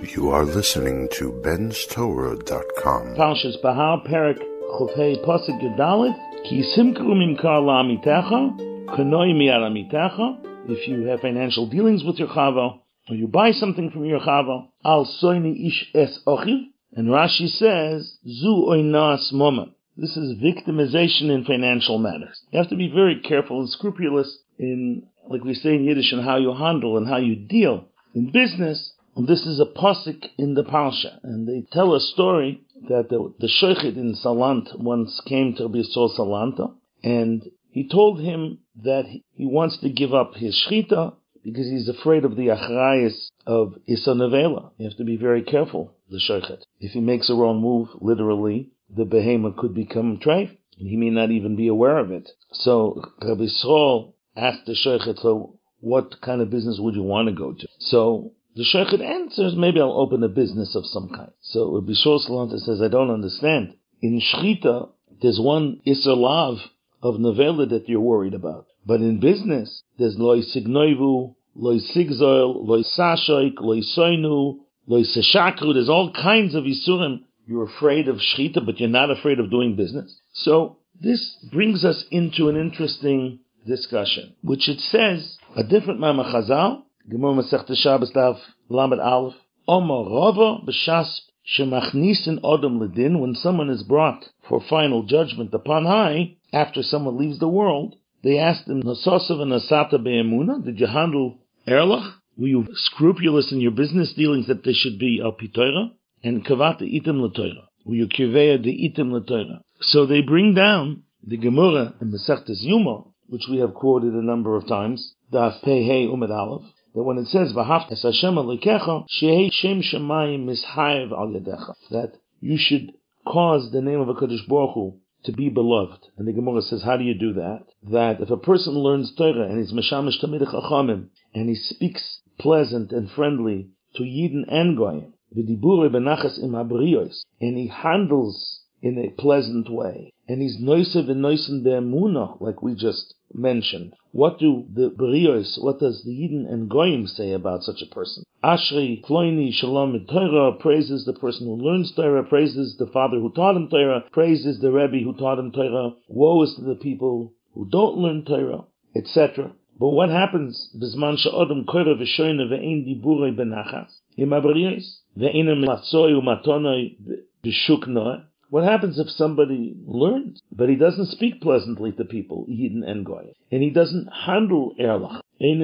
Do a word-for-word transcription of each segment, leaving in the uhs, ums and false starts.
You are listening to Ben's Torah dot com. Parshas Bahar, Perek Chufhei Pasuk Yudalit, Ki simkru mimkar la'amitecha, kanoi miyad amitecha. If you have financial dealings with your chava, or you buy something from your chava, al soini ish es ochiv. And Rashi says, zu oinas moma. This is victimization in financial matters. You have to be very careful and scrupulous in, like we say in Yiddish, and how you handle and how you deal in business. This is a pasuk in the Parsha, and they tell a story that the, the shochet in Salant once came to Rabbi Yisrael Salanta, and he told him that he, he wants to give up his shchita because he's afraid of the achrayus of Issa Nevela. You have to be very careful, the shochet. If he makes a wrong move, literally, the behemoth could become treif, and he may not even be aware of it. So Rabbi Yisrael asked the shochet, so what kind of business would you want to go to? So the shochet answers, maybe I'll open a business of some kind. So Rabbi Yisrael Salanta says, I don't understand. In shchita, there's one Isser Lav of Nevela that you're worried about. But in business, there's loy signoivu, loy sigzoil, loy sashoik, loy soinu, loy seshakru. There's all kinds of isurim. You're afraid of shchita, but you're not afraid of doing business. So this brings us into an interesting discussion, which it says, a different Mama Chazal, Gemara Masechta Shabbos Daf Lamed Aleph, Omar Rava b'shas shemachnisin odom ledin, when someone is brought for final judgment upon high, after someone leaves the world, they asked him, Nososav and Nasata be'emuna, did you handle erlach? Were you scrupulous in your business dealings that they should be al pi Torah? And kavata itim l'Torah. Were you kiveya de itim l'Torah? So they bring down the Gemara in Masechtas Yuma, which we have quoted a number of times, Daf Pei Hei Umed Aleph, that when it says V'hafta es Hashem Elokecha, shehei shem shemayim mishayev al yadecha, that you should cause the name of HaKadosh Baruch Hu to be beloved. And the Gemara says, how do you do that? That if a person learns Torah and he's meshamish tamid chachamim and he speaks pleasant and friendly to Yidden and Goyim, v'dibure benachas im habriyos, and he handles in a pleasant way, and he's noisev and noisen be'emunah, like we just mentioned. What do the Beriyos, what does the Yidden and Goyim say about such a person? Ashri Ploini Shalom mit Torah praises the person who learns Torah, praises the father who taught him Torah, praises the Rebbe who taught him Torah. Woe is to the people who don't learn Torah, et cetera. But what happens? Bizman she'odom koira v'shoyne ve'ein diburei benachas im haberiyos ve'einem matzoi u'matonoi b'shuk noah. What happens if somebody learns, but he doesn't speak pleasantly to people, Yidden and Goy, and he doesn't handle erlach?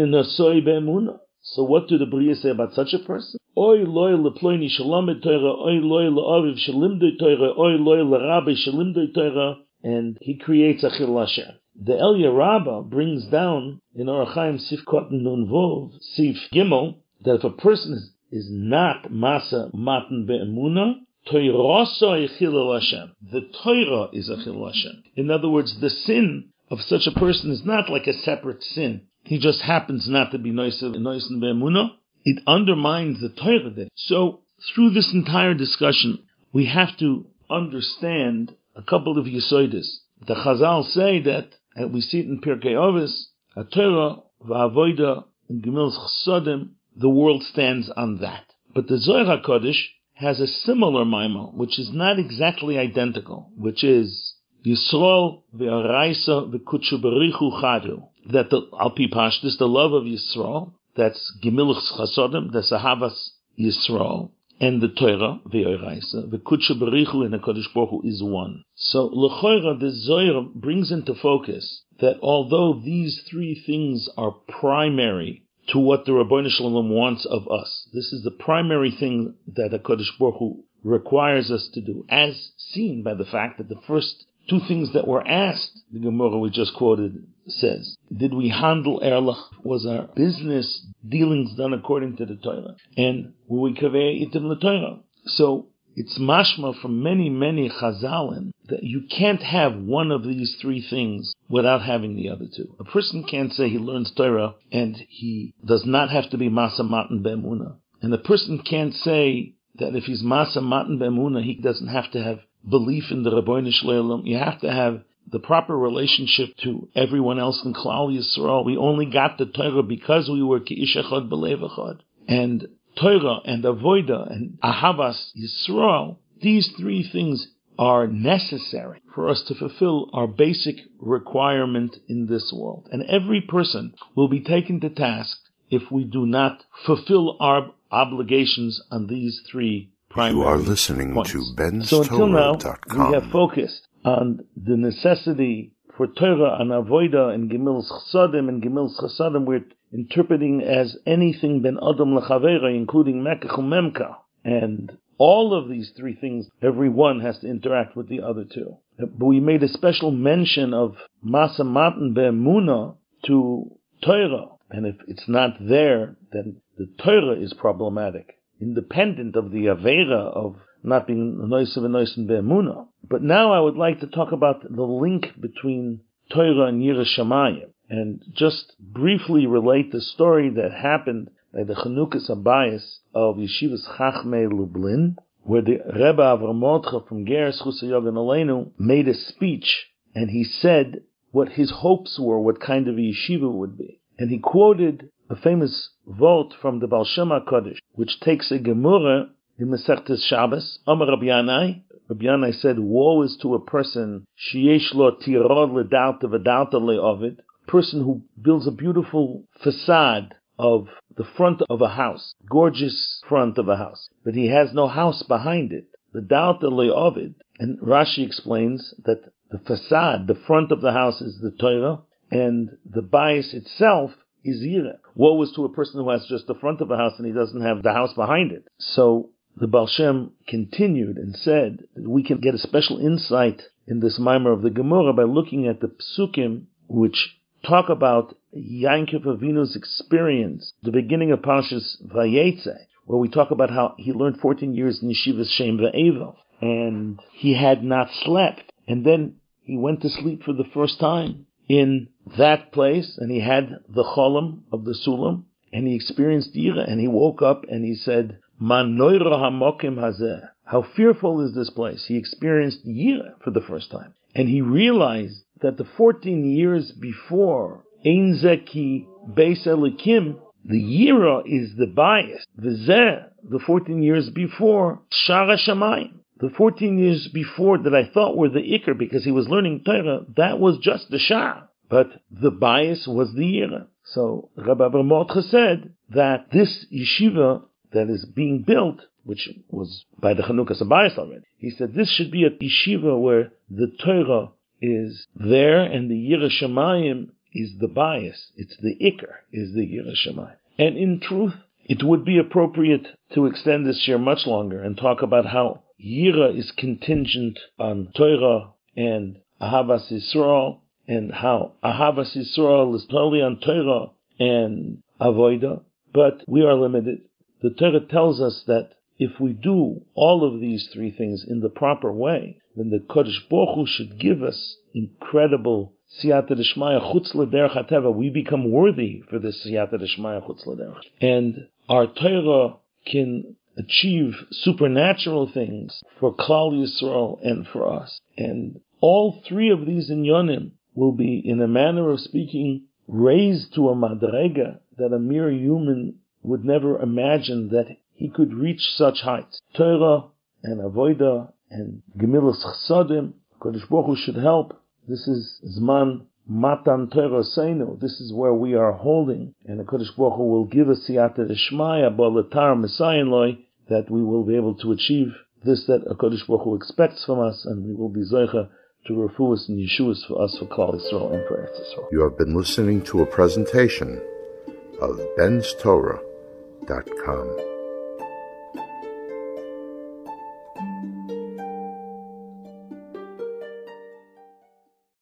So what do the Bria say about such a person? Oy loy leploini shalamed Torah, oy loy le'aviv shalimdei Torah, oy loy le'rabbi shalimdei Torah, and he creates a chil Hashem. The Elia Rabbah brings down in Orach Chaim Sif Kotten Nun Vov, Sif Gimel, that if a person is, is not masa matan be'emuna, the Torah is a chil Hashem. In other words, the sin of such a person is not like a separate sin. He just happens not to be noisev and be'emunah. It undermines the Torah. Then. So, through this entire discussion, we have to understand a couple of yesoides. The Chazal say that, and we see it in Pirkei Avos, a Torah, va'avoda, and Gemil's Chsodim, the world stands on that. But the Zohar HaKodesh has a similar maimah, which is not exactly identical, which is Yisrael ve'araisa ve'kutshu berichu chadu, that the al pi pashtus, the love of Yisrael, that's Gemiluch Chasodim, that's Ahavas Yisrael, and the Torah ve'araisa ve'kutshu berichu, and the Kodesh Baruch Hu is one. So l'choira, the Zohar brings into focus that although these three things are primary to what the Ribbono Shel Olam wants of us, this is the primary thing that HaKadosh Baruch Hu requires us to do, as seen by the fact that the first two things that were asked, the Gemara we just quoted says, did we handle erlach? Was our business dealings done according to the Torah? And were we kaveh itim l'Torah? So it's mashma from many, many chazalim that you can't have one of these three things without having the other two. A person can't say he learns Torah and he does not have to be masa matan be'emunah. And a person can't say that if he's masa matan be'emunah, he doesn't have to have belief in the Ribbono Shel Olam. You have to have the proper relationship to everyone else in Klal Yisrael. We only got the Torah because we were ki'ish echad b'lev echad. And Torah and Avodah and Ahavas Yisrael, these three things are necessary for us to fulfill our basic requirement in this world. And every person will be taken to task if we do not fulfill our obligations on these three primary You are listening points. to Ben's So until now, Torah dot com. we have focused on the necessity for Torah and Avodah and Gemilas Chasadim, and Gemilas Chasadim we're interpreting as anything ben Adam leChavera, including Mekach u'Memka. And all of these three things, every one has to interact with the other two. But we made a special mention of Masa Matan Be'emunah to Torah. And if it's not there, then the Torah is problematic, independent of the Avera of not being Noisav and Noisav Be'emunah. But now I would like to talk about the link between Torah and Yiras Shamayim, and just briefly relate the story that happened by the Chanukas Abayis of Yeshivas Chachmei Lublin, where the Rebbe Avram Mordcha from Ger Zchus HaYogan Aleinu made a speech, and he said what his hopes were, what kind of a yeshiva would be. And he quoted a famous vote from the Baal Shem HaKadosh, which takes a Gemara in Masechtas Shabbos, Amar Rabbi Yanai. Rabbi Yanai said, woe is to a person, sheyesh lo tirod ledalta v'dalta le'ovid, person who builds a beautiful facade of the front of a house, gorgeous front of a house, but he has no house behind it. The Dalta le'ovid, and Rashi explains that the facade, the front of the house, is the Torah, and the bias itself is Yira. Woe is to a person who has just the front of a house and he doesn't have the house behind it. So the Baal Shem continued and said that we can get a special insight in this mimer of the Gemara by looking at the psukim which talk about Yankov Avinu's experience, the beginning of Parshas Vayetze, where we talk about how he learned fourteen years in Yeshivas Shem Ve'evel, and he had not slept, and then he went to sleep for the first time in that place, and he had the cholam of the sulam, and he experienced Yira, and he woke up and he said, Man noira hamokim hazeh. How fearful is this place? He experienced Yira for the first time, and he realized that the fourteen years before, Ein Zeki Beis Elikim, the Yira is the bias. V'zeh, the fourteen years before, Shara Shamayim. The fourteen years before that I thought were the Iker because he was learning Torah, that was just the Shah. But the bias was the Yira. So Rabbi Avram Mordcha said that this yeshiva that is being built, which was by the Chanukas Abayis already, he said this should be a yeshiva where the Torah is there and the Yiras Shamayim is the bias. It's the Iker, is the Yiras Shamayim. And in truth, it would be appropriate to extend this year much longer and talk about how Yira is contingent on Torah and Ahavas Yisrael, and how Ahavas Yisrael is totally on Torah and Avodah, but we are limited. The Torah tells us that if we do all of these three things in the proper way, then the Kodesh Baruch Hu should give us incredible Siyata D'Shmaya Chutz L'Derech HaTeva. We become worthy for this Siyata D'Shmaya Chutz L'Derech. And our Torah can achieve supernatural things for Klal Yisrael and for us. And all three of these inyonim will be, in a manner of speaking, raised to a madrega that a mere human would never imagine that he could reach such heights. Torah and Avodah and Gemilas Chasadim, Kodesh Baruch Hu should help. This is Zman Matan Torah Seinu. This is where we are holding, and the Kodesh Baruch Hu will give us Siyata D'Shmaya Balatar Messiah Loi, that we will be able to achieve this that a Kodesh Baruch Hu expects from us, and we will be Zoicha to refuahs and Yeshuas for us, for Klal Yisrael and for Eretz Yisrael. You have been listening to a presentation of Ben's Torah dot com.